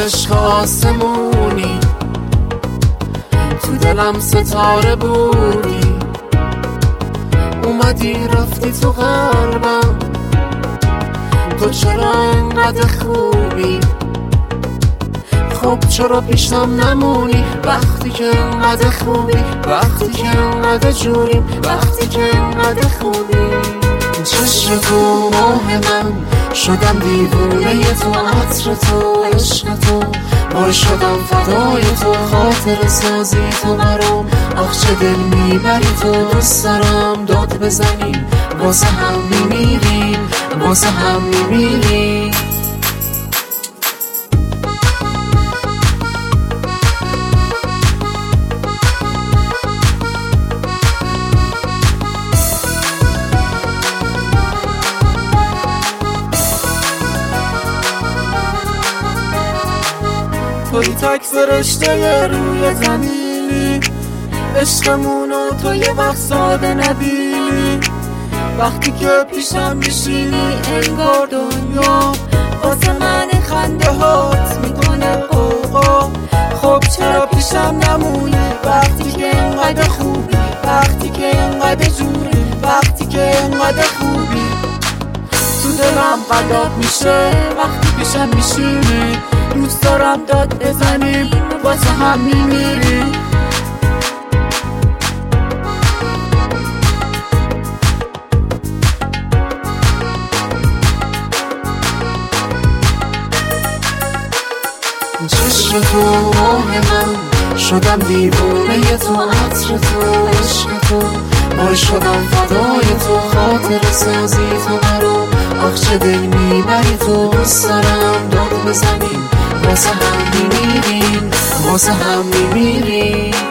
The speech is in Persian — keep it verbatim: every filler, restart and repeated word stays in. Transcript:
عشق آسمونی، تو دلم ستاره بودی، اومدی رفتی تو قلبم. تو چرا انقدر خوبی؟ خب چرا پیشم نمونی؟ وقتی که انقدر خوبی، وقتی که انقدر جوریم، وقتی که انقدر خوبی. چشم تو ماه من، شدم دیوونه تو، عطر تو، عشق تو، وای شدم فدای تو، خاطر سازی تو برام. آخ چه دل میبری تو، دوست دارم داد بزنیم، واسه هم میمیریم، واسه هم میمیریم. توی تک فرشته روی زمینی، عشقمونو تو یه وقت ساده نبینی. وقتی که پیشم میشینی انگار دنیا واسه من خنده هات میکنه قوقا. خب چرا پیشم نمونی؟ وقتی که انقدر خوبی، وقتی که انقدر جوری، وقتی که انقدر خوبی. تو دلم قلاب میشه وقتی پیشم میشینی، دوست دارم داد بزنیم، واسه هم میمیریم. چشم تو ماه من، شدم دیوونه تو، عطر تو، عشق تو، وای شدم فدای تو، خاطر سازی تو برام. آخ چه دل میبری تو، دوست دارم داد بزنیم، واسه هم میمیریم، واسه هم میمیریم.